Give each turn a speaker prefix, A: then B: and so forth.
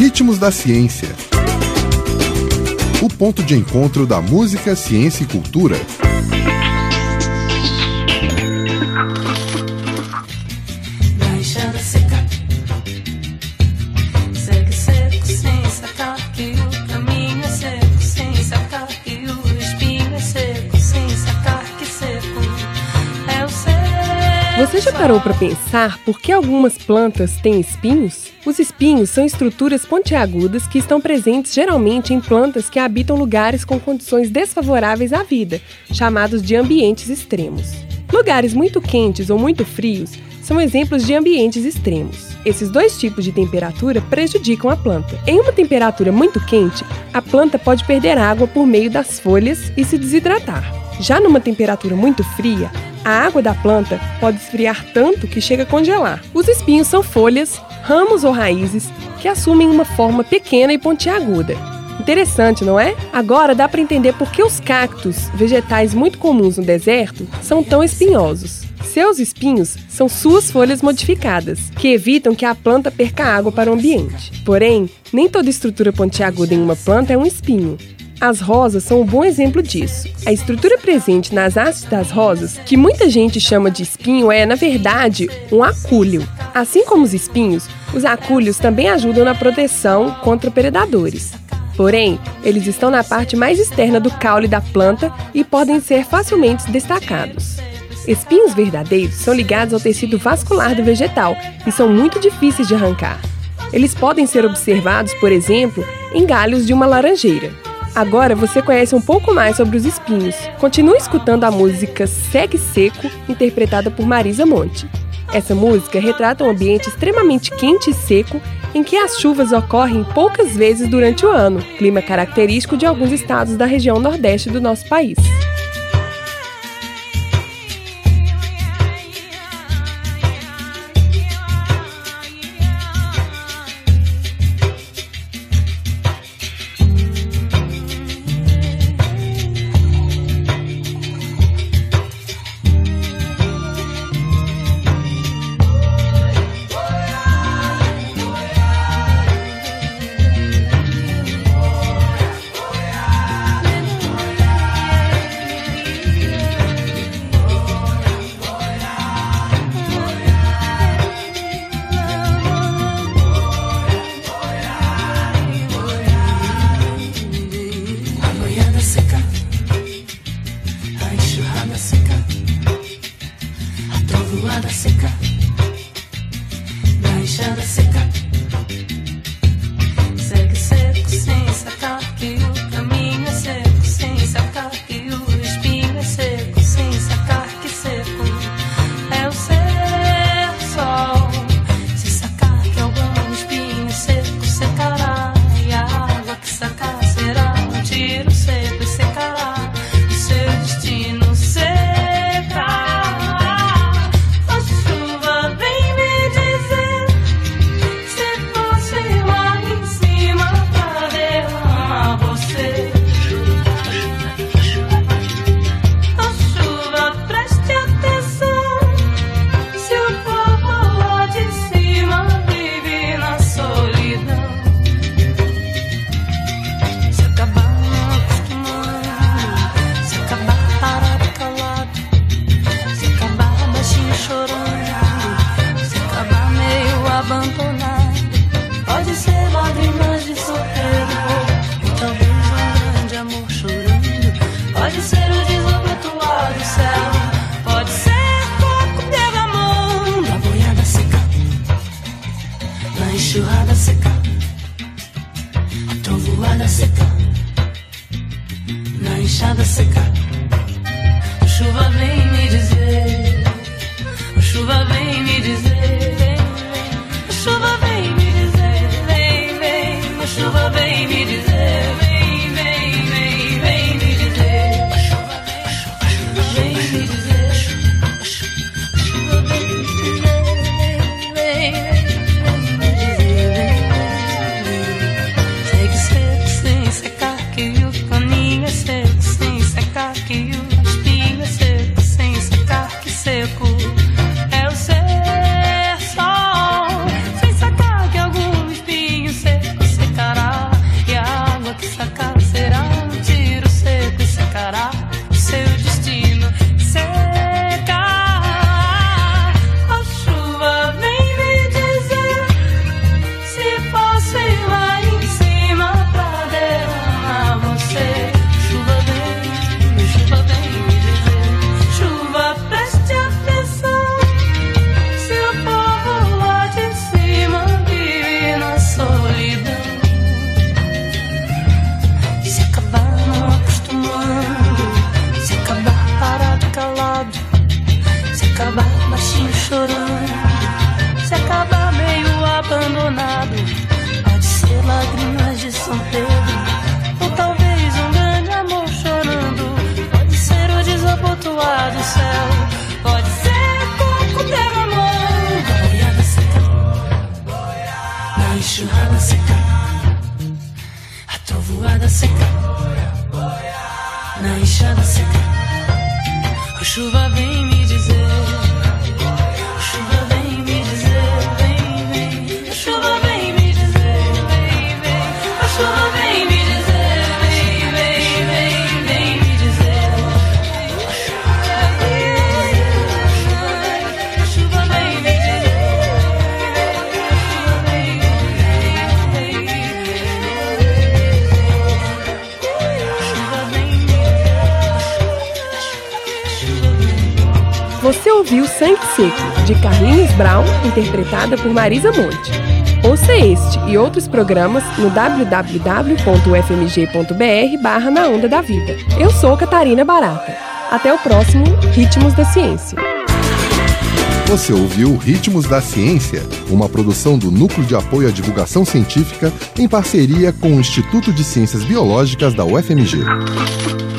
A: Ritmos da Ciência. O ponto de encontro da música, ciência e cultura.
B: Você já parou para pensar por que algumas plantas têm espinhos? Os espinhos são estruturas pontiagudas que estão presentes geralmente em plantas que habitam lugares com condições desfavoráveis à vida, chamados de ambientes extremos. Lugares muito quentes ou muito frios são exemplos de ambientes extremos. Esses dois tipos de temperatura prejudicam a planta. Em uma temperatura muito quente, a planta pode perder água por meio das folhas e se desidratar. Já numa temperatura muito fria, a água da planta pode esfriar tanto que chega a congelar. Os espinhos são folhas, ramos ou raízes que assumem uma forma pequena e pontiaguda. Interessante, não é? Agora dá para entender por que os cactos, vegetais muito comuns no deserto, são tão espinhosos. Seus espinhos são suas folhas modificadas, que evitam que a planta perca água para o ambiente. Porém, nem toda estrutura pontiaguda em uma planta é um espinho. As rosas são um bom exemplo disso. A estrutura presente nas hastes das rosas, que muita gente chama de espinho, é, na verdade, um acúleo. Assim como os espinhos, os acúleos também ajudam na proteção contra predadores. Porém, eles estão na parte mais externa do caule da planta e podem ser facilmente destacados. Espinhos verdadeiros são ligados ao tecido vascular do vegetal e são muito difíceis de arrancar. Eles podem ser observados, por exemplo, em galhos de uma laranjeira. Agora você conhece um pouco mais sobre os espinhos. Continue escutando a música Segue Seco, interpretada por Marisa Monte. Essa música retrata um ambiente extremamente quente e seco em que as chuvas ocorrem poucas vezes durante o ano, clima característico de alguns estados da região nordeste do nosso país.
C: Seca, na enxada seca, segue seco sem sacar que o caminho é seco, sem sacar que o espinho é seco, sem sacar que seco é o ser sol, sem sacar que algum espinho seco secará e a água que sacar será um tiro seco e secará o seu destino seca. Pode ser lágrimas de solteiro, ou talvez um grande amor chorando. Pode ser o desobetuar do céu, pode ser coco derramando. Na boiada seca, na enxurrada seca, a trovoada seca, na enxada seca. A chuva vem me dizer, a chuva vem me dizer, a chuva vem me dizer, vem, vem, a chuva vem me dizer, vem, vem, vem, vem me dizer, a chuva vem me dizer, a chuva vem me dizer, vem, vem me dizer, segue seco sem secar que o caminho é seco, sem secar que o espinho é seco. enxurrada seca, a trovoada seca, na enxada seca, a chuva vem me dizer, a chuva vem me dizer, vem, vem, a chuva vem me dizer, vem, vem, a chuva vem me dizer, vem, vem, vem, vem me dizer, a chuva vem me dizer.
B: Você ouviu Sangue Seco, de Carlinhos Brown, interpretada por Marisa Monte. Ouça este e outros programas no www.ufmg.br/Na Onda da Vida. Eu sou Catarina Barata. Até o próximo Ritmos da Ciência.
A: Você ouviu Ritmos da Ciência, uma produção do Núcleo de Apoio à Divulgação Científica em parceria com o Instituto de Ciências Biológicas da UFMG.